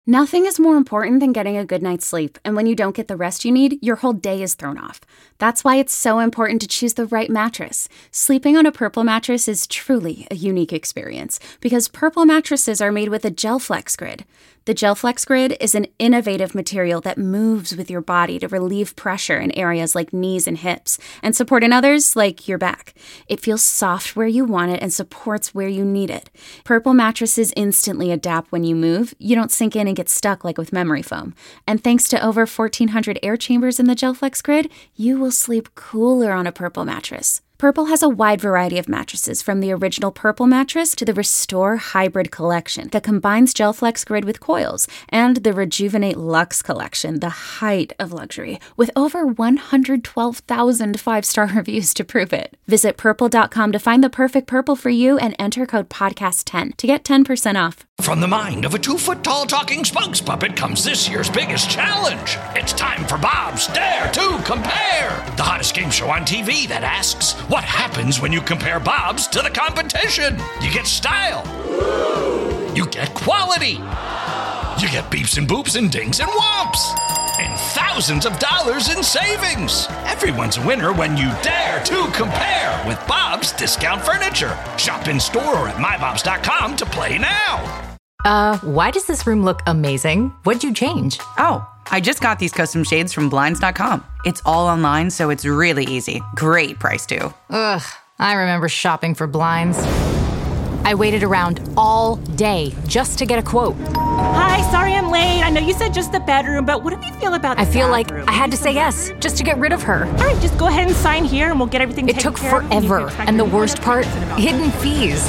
Nothing is more important than getting a good night's sleep, and when you don't get the rest you need, your whole day is thrown off. That's why it's so important to choose the right mattress. Sleeping on a Purple mattress is truly a unique experience, because Purple mattresses are made with a GelFlex Grid. The GelFlex Grid is an innovative material that moves with your body to relieve pressure in areas like knees and hips, and support in others like your back. It feels soft where you want it and supports where you need it. Purple mattresses instantly adapt when you move. You don't sink in and get stuck like with memory foam. And thanks to over 1,400 air chambers in the GelFlex Grid, you will sleep cooler on a Purple mattress. Purple has a wide variety of mattresses, from the original Purple mattress to the Restore Hybrid collection that combines GelFlex Grid with coils, and the Rejuvenate Luxe collection, the height of luxury, with over 112,000 five-star reviews to prove it. Visit purple.com to find the perfect Purple for you and enter code podcast10 to get 10% off. From the mind of a 2-foot-tall talking spokes puppet comes this year's biggest challenge. It's time for Bob's Dare to Compare, the hottest game show on TV that asks, what happens when you compare Bob's to the competition? You get style. You get quality. You get beeps and boops and dings and whomps. And thousands of dollars in savings. Everyone's a winner when you dare to compare with Bob's Discount Furniture. Shop in store or at mybobs.com to play now. Why does this room look amazing? What'd you change? Oh, I just got these custom shades from Blinds.com. It's all online, so it's really easy. Great price, too. Ugh, I remember shopping for blinds. I waited around all day just to get a quote. Hi, sorry I'm late. I know you said just the bedroom, but what do you feel about the I feel bathroom? like I had to say yes just to get rid of her. All right, just go ahead and sign here and we'll get everything taken care of. It took forever, and the worst part, hidden fees.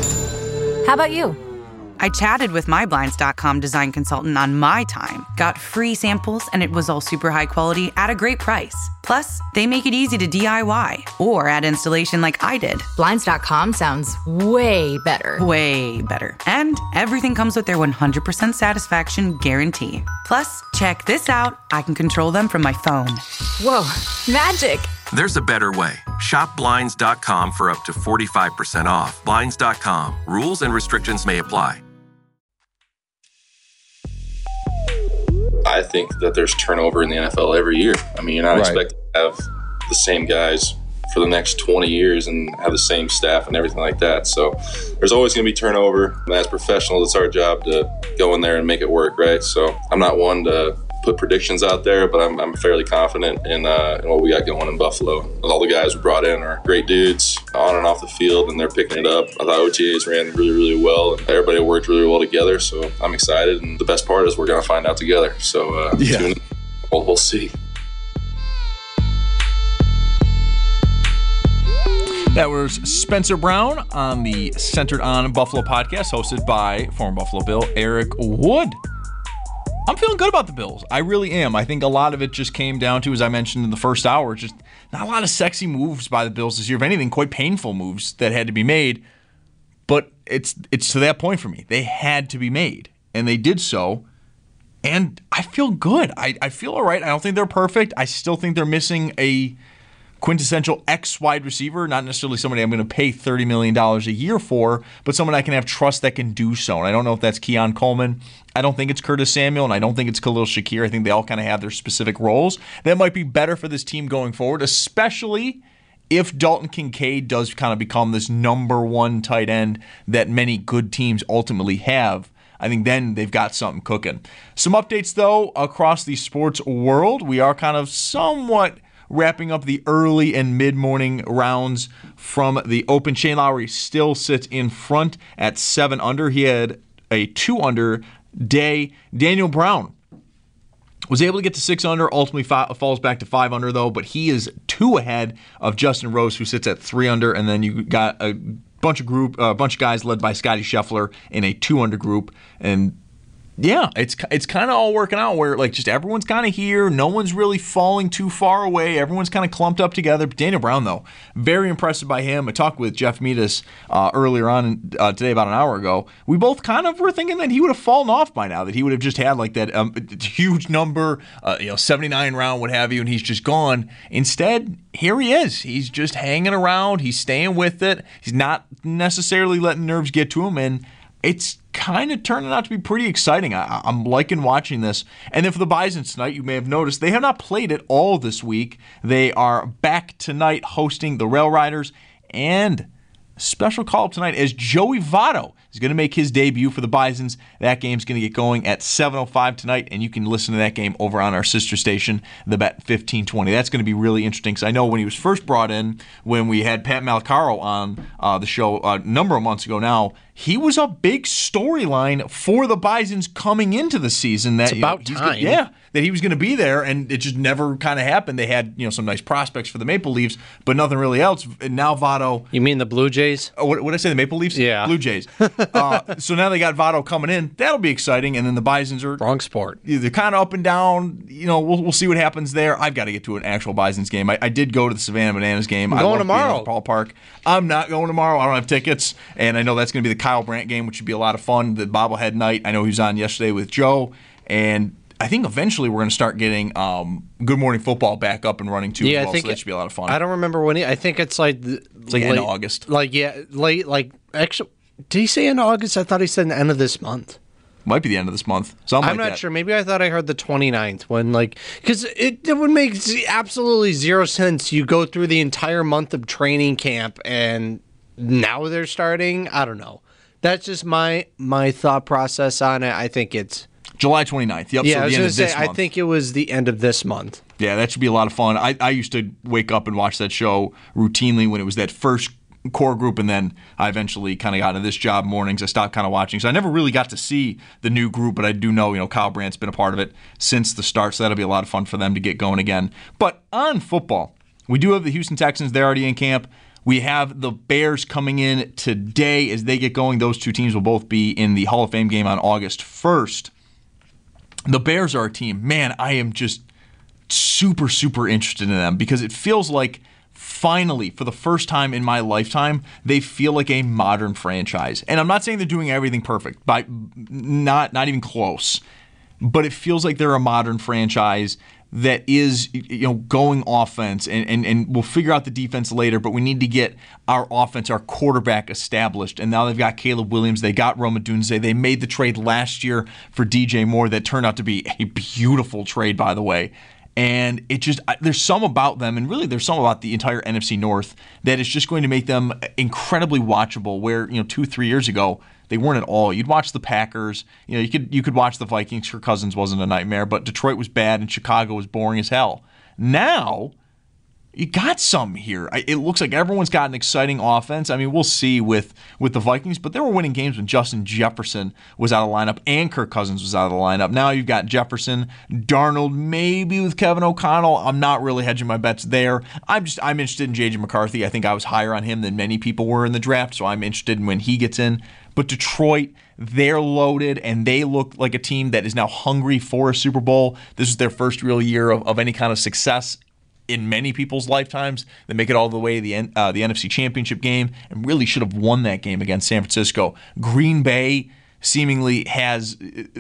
How about you? I chatted with my Blinds.com design consultant on my time, got free samples, and it was all super high quality at a great price. Plus, they make it easy to DIY or add installation like I did. Blinds.com sounds way better. Way better. And everything comes with their 100% satisfaction guarantee. Plus, check this out. I can control them from my phone. Whoa, magic. There's a better way. Shop Blinds.com for up to 45% off. Blinds.com. Rules and restrictions may apply. I think that there's turnover in the NFL every year. I mean, you're not expecting to have the same guys for the next 20 years and have the same staff and everything like that. So there's always going to be turnover. And as professionals, it's our job to go in there and make it work, right? So I'm not one to put predictions out there, but I'm fairly confident in what we got going in Buffalo. All the guys we brought in are great dudes on and off the field, and they're picking it up. I thought OTAs ran really, really well, and everybody worked really well together, so I'm excited. And the best part is we're going to find out together. So we'll see. That was Spencer Brown on the Centered on Buffalo podcast, hosted by former Buffalo Bill Eric Wood. I'm feeling good about the Bills. I really am. I think a lot of it just came down to, as I mentioned in the first hour, just not a lot of sexy moves by the Bills this year. If anything, quite painful moves that had to be made. But it's to that point for me. They had to be made, and they did so. And I feel good. I feel all right. I don't think they're perfect. I still think they're missing a quintessential X wide receiver, not necessarily somebody I'm going to pay $30 million a year for, but someone I can have trust that can do so. And I don't know if that's Keon Coleman. I don't think it's Curtis Samuel, and I don't think it's Khalil Shakir. I think they all kind of have their specific roles. That might be better for this team going forward, especially if Dalton Kincaid does kind of become this number one tight end that many good teams ultimately have. I think then they've got something cooking. Some updates, though, across the sports world. We are kind of somewhat wrapping up the early and mid-morning rounds from the Open. Shane Lowry still sits in front at 7 under. He had a 2 under day. Daniel Brown was able to get to 6 under, ultimately falls back to 5 under, though, but he is 2 ahead of Justin Rose, who sits at 3 under, and then you got a bunch of guys led by Scotty Scheffler in a 2 under group, and yeah, it's kind of all working out where like just everyone's kind of here. No one's really falling too far away. Everyone's kind of clumped up together. But Daniel Brown, though, very impressed by him. I talked with Jeff Meadus earlier on today, about an hour ago. We both kind of were thinking that he would have fallen off by now, that he would have just had like that huge number, 79 round, what have you, and he's just gone. Instead, here he is. He's just hanging around. He's staying with it. He's not necessarily letting nerves get to him, and it's kind of turning out to be pretty exciting. I'm liking watching this. And then for the Bisons tonight, you may have noticed they have not played at all this week. They are back tonight hosting the Rail Riders, and special call-up tonight as Joey Votto is going to make his debut for the Bisons. That game's going to get going at 7:05 tonight, and you can listen to that game over on our sister station, the Bet 1520. That's going to be really interesting because I know when he was first brought in, when we had Pat Malacaro on the show a number of months ago now, he was a big storyline for the Bisons coming into the season. That, it's about time. That he was going to be there, and it just never kind of happened. They had some nice prospects for the Maple Leafs, but nothing really else. And now Votto. You mean the Blue Jays? What did I say? The Maple Leafs? Yeah. Blue Jays. So now they got Votto coming in. That'll be exciting. And then the Bisons are wrong sport. They're kind of up and down. We'll see what happens there. I've got to get to an actual Bisons game. I did go to the Savannah Bananas game. I'm going tomorrow. Paul Park. I'm not going tomorrow. I don't have tickets, and I know that's going to be the Kyle Brandt game, which should be a lot of fun. The bobblehead night. I know he was on yesterday with Joe, and I think eventually we're going to start getting Good Morning Football back up and running too. Yeah, as well, I think so that should be a lot of fun. I don't remember when. I think it's like end of August. Late. Actually, did he say end of August? I thought he said the end of this month. Might be the end of this month. I'm not sure. Maybe I thought I heard the 29th when, because it would make absolutely zero sense. You go through the entire month of training camp and now they're starting. I don't know. That's just my thought process on it. I think it's July 29th. Yep. Yeah, so I was the end going to of say, this month. I think it was the end of this month. Yeah, that should be a lot of fun. I used to wake up and watch that show routinely when it was that first core group, and then I eventually kind of got into this job mornings. I stopped kind of watching, so I never really got to see the new group, but I do know, Kyle Brandt's been a part of it since the start, so that'll be a lot of fun for them to get going again. But on football, we do have the Houston Texans. They're already in camp. We have the Bears coming in today as they get going. Those two teams will both be in the Hall of Fame game on August 1st. The Bears are a team. Man, I am just super, super interested in them because it feels like finally, for the first time in my lifetime, they feel like a modern franchise. And I'm not saying they're doing everything perfect, but not even close. But it feels like they're a modern franchise that is, going offense, and we'll figure out the defense later, but we need to get our offense, our quarterback established. And now they've got Caleb Williams, they got Rome Odunze, they made the trade last year for DJ Moore that turned out to be a beautiful trade, by the way. And it just, there's some about them, and really there's some about the entire NFC North that is just going to make them incredibly watchable, where, 2-3 years ago, they weren't at all. You'd watch the Packers, you could watch the Vikings. Kirk Cousins wasn't a nightmare, but Detroit was bad and Chicago was boring as hell. Now, you got some here. It looks like everyone's got an exciting offense. I mean, we'll see with the Vikings, but they were winning games when Justin Jefferson was out of the lineup and Kirk Cousins was out of the lineup. Now you've got Jefferson, Darnold, maybe with Kevin O'Connell. I'm not really hedging my bets there. I'm interested in J.J. McCarthy. I think I was higher on him than many people were in the draft, so I'm interested in when he gets in. But Detroit, they're loaded, and they look like a team that is now hungry for a Super Bowl. This is their first real year of any kind of success in many people's lifetimes. They make it all the way to the NFC Championship game and really should have won that game against San Francisco. Green Bay seemingly has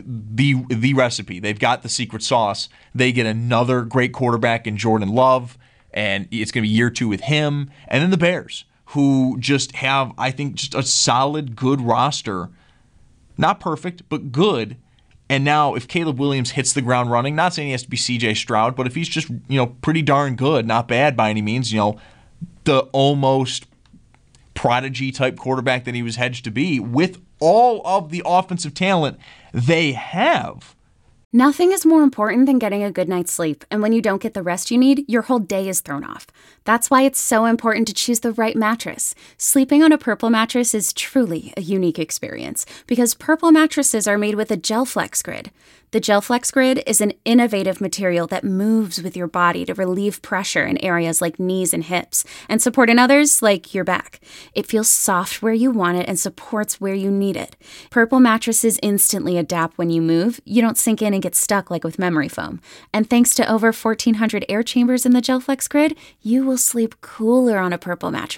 the recipe. They've got the secret sauce. They get another great quarterback in Jordan Love, and it's going to be year 2 with him. And then the Bears, who just have, I think, just a solid, good roster. Not perfect, but good. And now if Caleb Williams hits the ground running, not saying he has to be C.J. Stroud, but if he's just, pretty darn good, not bad by any means, the almost prodigy-type quarterback that he was hedged to be, with all of the offensive talent they have. Nothing is more important than getting a good night's sleep, and when you don't get the rest you need, your whole day is thrown off. That's why it's so important to choose the right mattress. Sleeping on a Purple mattress is truly a unique experience, because Purple mattresses are made with a GelFlex Grid. The GelFlex Grid is an innovative material that moves with your body to relieve pressure in areas like knees and hips, and support in others like your back. It feels soft where you want it and supports where you need it. Purple mattresses instantly adapt when you move. You don't sink in and get stuck like with memory foam. And thanks to over 1,400 air chambers in the GelFlex Grid, you will sleep cooler on a Purple mattress.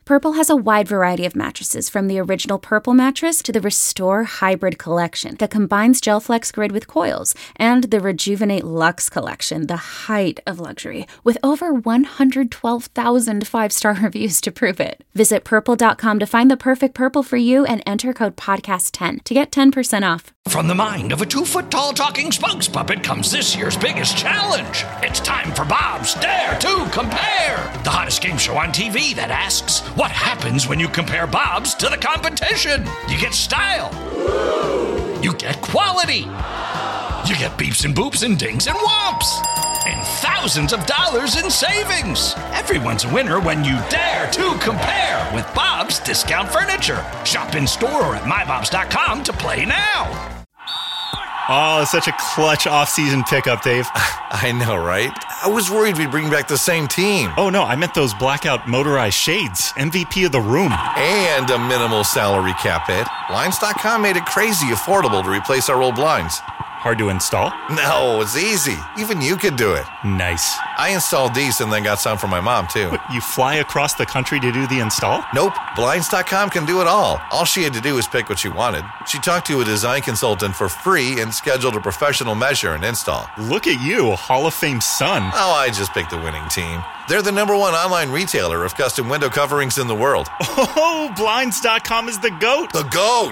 Purple has a wide variety of mattresses, from the original Purple mattress to the Restore Hybrid collection that combines GelFlex Grid with coils, and the Rejuvenate Luxe collection, the height of luxury, with over 112,000 5-star reviews to prove it. Visit purple.com to find the perfect purple for you and enter code podcast10 to get 10% off. From the mind of a 2-foot-tall talking spokes puppet comes this year's biggest challenge. It's time for Bob's Dare to Compare, the hottest game show on TV that asks, what happens when you compare Bob's to the competition? You get style. You get quality. You get beeps and boops and dings and whomps. And thousands of dollars in savings. Everyone's a winner when you dare to compare with Bob's Discount Furniture. Shop in store or at mybobs.com to play now. Oh, such a clutch off-season pickup, Dave. I know, right? I was worried we'd bring back the same team. Oh, no, I meant those blackout motorized shades. MVP of the room. And a minimal salary cap hit. Blinds.com made it crazy affordable to replace our old blinds. Hard to install? No, it's easy. Even you could do it. Nice. I installed these and then got some for my mom, too. What, you fly across the country to do the install? Nope. Blinds.com can do it all. All she had to do was pick what she wanted. She talked to a design consultant for free and scheduled a professional measure and install. Look at you, Hall of Fame son. Oh, I just picked the winning team. They're the #1 online retailer of custom window coverings in the world. Oh, Blinds.com is the GOAT. The GOAT!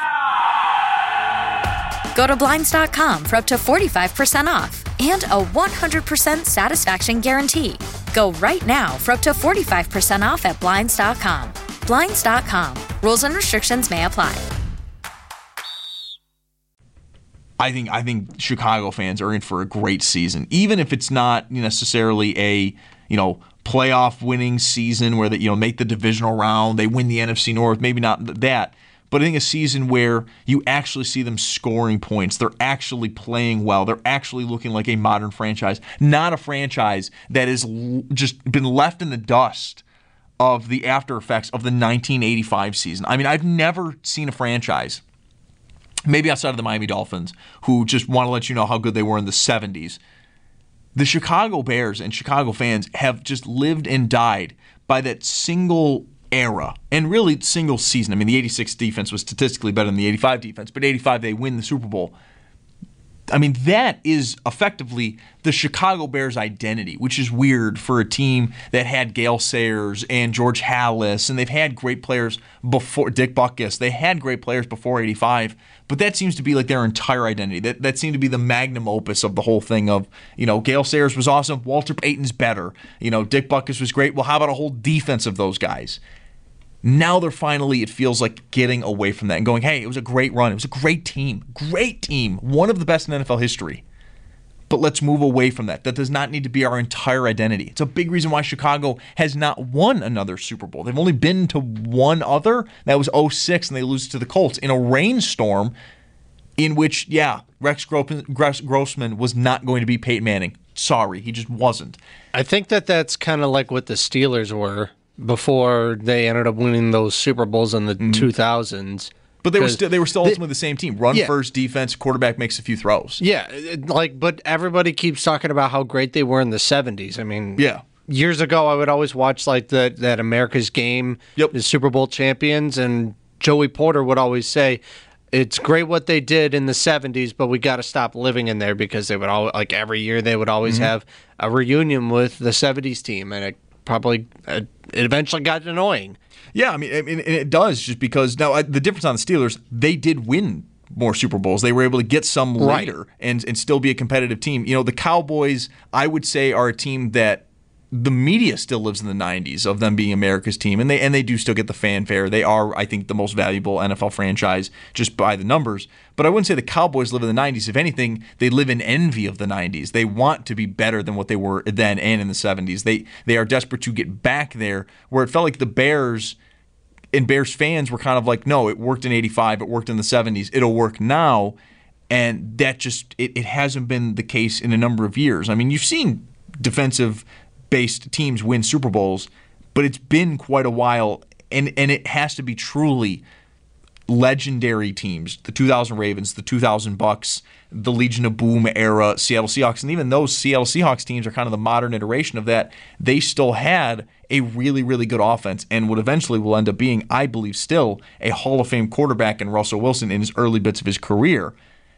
Go to Blinds.com for up to 45% off and a 100% satisfaction guarantee. Go right now for up to 45% off at Blinds.com. Blinds.com. Rules and restrictions may apply. I think Chicago fans are in for a great season, even if it's not necessarily a playoff winning season where they make the divisional round, they win the NFC North, maybe not that. But I think a season where you actually see them scoring points, they're actually playing well, they're actually looking like a modern franchise, not a franchise that has just been left in the dust of the after effects of the 1985 season. I mean, I've never seen a franchise, maybe outside of the Miami Dolphins, who just want to let you know how good they were in the 70s. The Chicago Bears and Chicago fans have just lived and died by that single era, and really single season. I mean, the 86 defense was statistically better than the 85 defense, but 85 they win the Super Bowl. I mean, that is effectively the Chicago Bears identity, which is weird for a team that had Gale Sayers and George Halas, and they've had great players before, Dick Butkus. They had great players before 85, but that seems to be like their entire identity. That seemed to be the magnum opus of the whole thing of, Gale Sayers was awesome, Walter Payton's better, Dick Butkus was great. Well, how about a whole defense of those guys? Now they're finally, it feels like, getting away from that and going, hey, it was a great run. It was a great team. One of the best in NFL history. But let's move away from that. That does not need to be our entire identity. It's a big reason why Chicago has not won another Super Bowl. They've only been to one other. That was 2006, and they lose to the Colts in a rainstorm in which, Rex Grossman was not going to be Peyton Manning. Sorry, he just wasn't. I think that's kind of like what the Steelers were before they ended up winning those Super Bowls in the 2000s. But they were still ultimately the same team. Run first, defense, quarterback makes a few throws. Yeah, but everybody keeps talking about how great they were in the 70s. I mean, years ago I would always watch like that America's Game, the Super Bowl champions, and Joey Porter would always say, it's great what they did in the 70s, but we got to stop living in there, because they would always, like every year they would always have a reunion with the 70s team, and it eventually got annoying. Yeah, I mean, it does, just because now the difference on the Steelers, they did win more Super Bowls. They were able to get some later and still be a competitive team. The Cowboys, I would say, are a team that the media still lives in the 90s of them being America's team, and they do still get the fanfare. They are, I think, the most valuable NFL franchise just by the numbers. But I wouldn't say the Cowboys live in the 90s. If anything, they live in envy of the 90s. They want to be better than what they were then and in the 70s. They are desperate to get back there, where it felt like the Bears and Bears fans were kind of like, no, it worked in 85, it worked in the 70s, it'll work now. And that just, it hasn't been the case in a number of years. I mean, you've seen defensive-based teams win Super Bowls, but it's been quite a while, and it has to be truly legendary teams, the 2000 Ravens, the 2000 Bucks, the Legion of Boom era Seattle Seahawks, and even those Seattle Seahawks teams are kind of the modern iteration of that. They still had a really, really good offense and what eventually will end up being, I believe, still a Hall of Fame quarterback in Russell Wilson in his early bits of his career.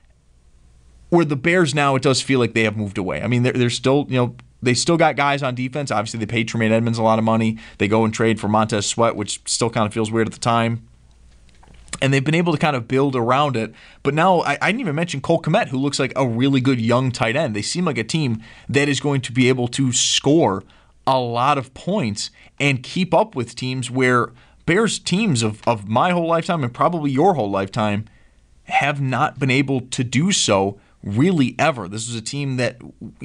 Where the Bears now, it does feel like they have moved away. I mean, they're still, they still got guys on defense. Obviously, they paid Tremaine Edmonds a lot of money. They go and trade for Montez Sweat, which still kind of feels weird at the time. And they've been able to kind of build around it. But now, I didn't even mention Cole Kmet, who looks like a really good young tight end. They seem like a team that is going to be able to score a lot of points and keep up with teams where Bears teams of my whole lifetime and probably your whole lifetime have not been able to do so really ever. This was a team that,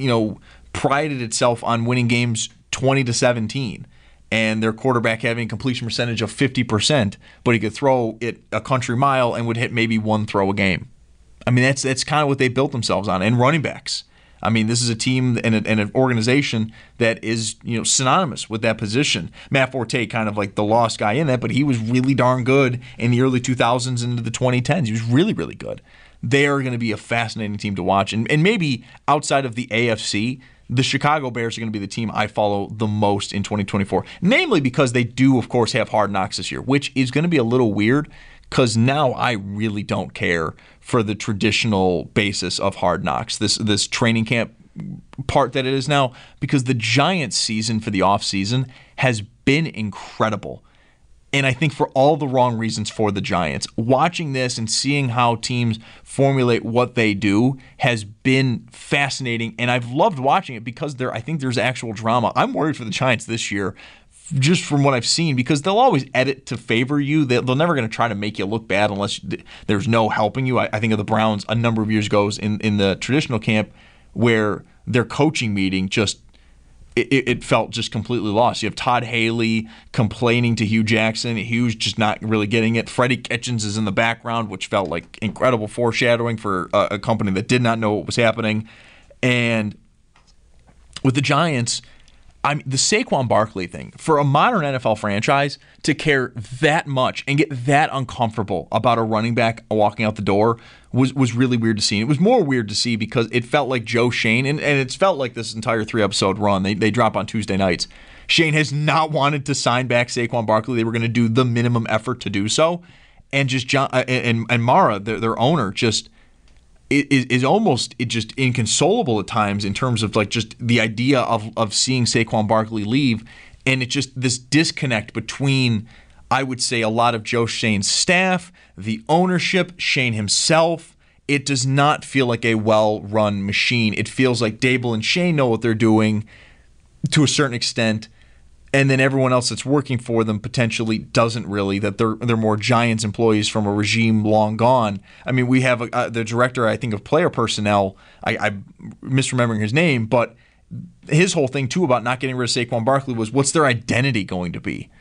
prided itself on winning games 20-17. And their quarterback having a completion percentage of 50%, but he could throw it a country mile and would hit maybe one throw a game. I mean, that's kind of what they built themselves on. And running backs. I mean, this is a team and an organization that is synonymous with that position. Matt Forte, kind of like the lost guy in that, but he was really darn good in the early 2000s into the 2010s. He was really, really good. They are going to be a fascinating team to watch. And maybe outside of the AFC, the Chicago Bears are going to be the team I follow the most in 2024, namely because they do, of course, have Hard Knocks this year, which is going to be a little weird because now I really don't care for the traditional basis of Hard Knocks, this training camp part that it is now, because the Giants season for the offseason has been incredible. And I think for all the wrong reasons for the Giants. Watching this and seeing how teams formulate what they do has been fascinating, and I've loved watching it because I think there's actual drama. I'm worried for the Giants this year, just from what I've seen, because they'll always edit to favor you. They're never going to try to make you look bad unless there's no helping you. I think of the Browns a number of years ago in the traditional camp where their coaching meeting just it felt just completely lost. You have Todd Haley complaining to Hugh Jackson. Hugh's just not really getting it. Freddie Kitchens is in the background, which felt like incredible foreshadowing for a company that did not know what was happening. And with the Giants, the Saquon Barkley thing, for a modern NFL franchise to care that much and get that uncomfortable about a running back walking out the door was really weird to see. And it was more weird to see because it felt like Joe Schoen, and it's felt like this entire 3-episode run. They drop on Tuesday nights. Schoen has not wanted to sign back Saquon Barkley. They were going to do the minimum effort to do so. And just John and Mara, their owner, just is almost just inconsolable at times in terms of like just the idea of seeing Saquon Barkley leave, and it's just this disconnect between, I would say, a lot of Joe Schoen's staff, the ownership, Schoen himself. It does not feel like a well-run machine. It feels like Dable and Schoen know what they're doing to a certain extent, and then everyone else that's working for them potentially doesn't really, that they're more Giants employees from a regime long gone. I mean, we have the director, I think, of player personnel. I'm misremembering his name, but his whole thing, too, about not getting rid of Saquon Barkley was, what's their identity going to be?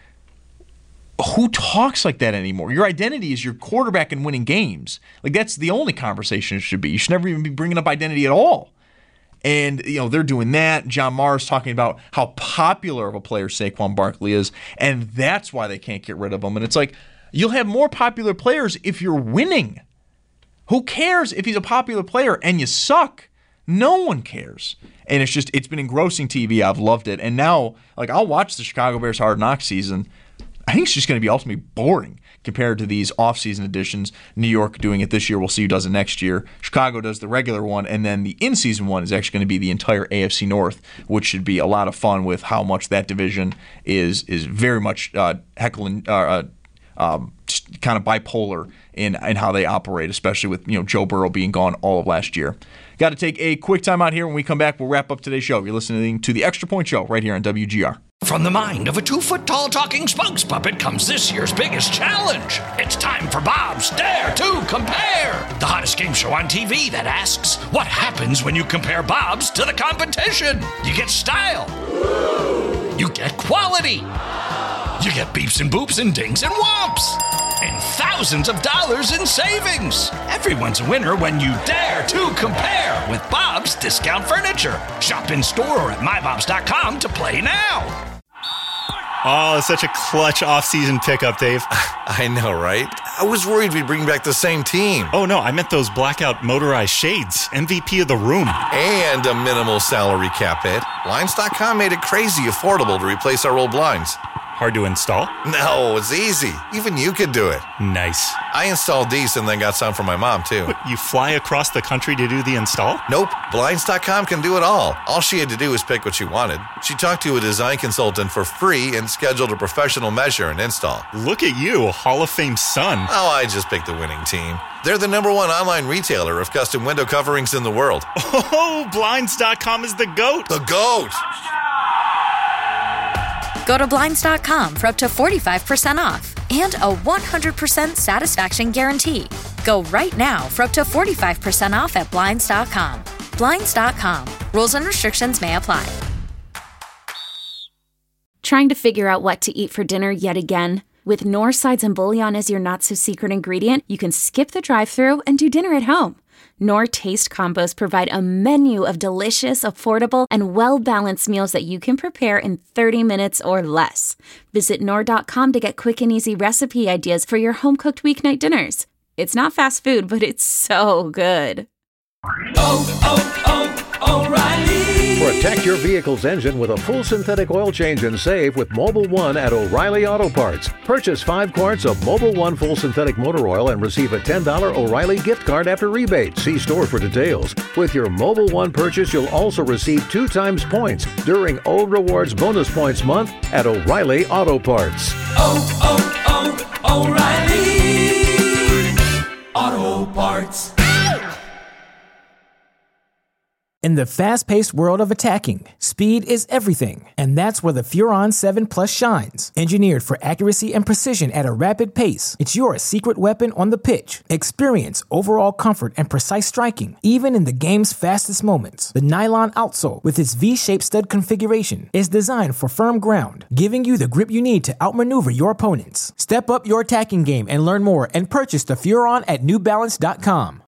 Who talks like that anymore? Your identity is your quarterback and winning games. Like, that's the only conversation it should be. You should never even be bringing up identity at all. And, they're doing that. John Mara's talking about how popular of a player Saquon Barkley is, and that's why they can't get rid of him. And it's like, you'll have more popular players if you're winning. Who cares if he's a popular player and you suck? No one cares. And it's been engrossing TV. I've loved it. And now, I'll watch the Chicago Bears Hard Knocks season. I think it's just going to be ultimately boring compared to these off-season editions. New York doing it this year. We'll see who does it next year. Chicago does the regular one, and then the in-season one is actually going to be the entire AFC North, which should be a lot of fun with how much that division is very much heckling, kind of bipolar in how they operate, especially with Joe Burrow being gone all of last year. Got to take a quick time out here. When we come back, we'll wrap up today's show. You're listening to the Extra Point Show right here on WGR. From the mind of a 2-foot-tall talking spokes puppet comes this year's biggest challenge. It's time for Bob's Dare to Compare, the hottest game show on TV that asks, what happens when you compare Bob's to the competition? You get style. You get quality. You get beeps and boops and dings and whomps. And thousands of dollars in savings. Everyone's a winner when you dare to compare with Bob's Discount Furniture. Shop in store or at mybobs.com to play now. Oh, such a clutch off-season pickup, Dave. I know, right? I was worried we'd bring back the same team. Oh, no, I meant those blackout motorized shades. MVP of the room. And a minimal salary cap hit. Blinds.com made it crazy affordable to replace our old blinds. Hard to install? No, it's easy. Even you could do it. Nice. I installed these and then got some for my mom, too. What, you fly across the country to do the install? Nope. Blinds.com can do it all. All she had to do was pick what she wanted. She talked to a design consultant for free and scheduled a professional measure and install. Look at you, a Hall of Fame son. Oh, I just picked the winning team. They're the #1 online retailer of custom window coverings in the world. Oh, Blinds.com is the GOAT. The GOAT! Go to Blinds.com for up to 45% off and a 100% satisfaction guarantee. Go right now for up to 45% off at Blinds.com. Blinds.com. Rules and restrictions may apply. Trying to figure out what to eat for dinner yet again? With Knorr sides and bouillon as your not-so-secret ingredient, you can skip the drive-thru and do dinner at home. Knorr Taste Combos provide a menu of delicious, affordable, and well-balanced meals that you can prepare in 30 minutes or less. Visit Knorr.com to get quick and easy recipe ideas for your home-cooked weeknight dinners. It's not fast food, but it's so good. O'Reilly. Protect your vehicle's engine with a full synthetic oil change and save with Mobil 1 at O'Reilly Auto Parts. Purchase 5 quarts of Mobil 1 full synthetic motor oil and receive a $10 O'Reilly gift card after rebate. See store for details. With your Mobil 1 purchase, you'll also receive 2 times points during O Rewards Bonus Points Month at O'Reilly Auto Parts. O'Reilly Auto Parts. In the fast-paced world of attacking, speed is everything, and that's where the Furon 7 Plus shines. Engineered for accuracy and precision at a rapid pace, it's your secret weapon on the pitch. Experience overall comfort and precise striking, even in the game's fastest moments. The nylon outsole, with its V-shaped stud configuration, is designed for firm ground, giving you the grip you need to outmaneuver your opponents. Step up your attacking game and learn more and purchase the Furon at NewBalance.com.